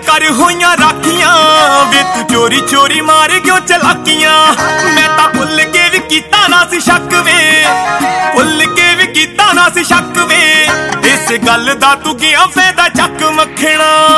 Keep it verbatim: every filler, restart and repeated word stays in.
कर होइयां राखियां वे तू चोरी चोरी मार क्यों चलाकियां। मैं तां भुल के भी कीता ना सी शक वे, भुल के भी कीता ना सी शक वे, इस गल दा तू गया फायदा चक मखना।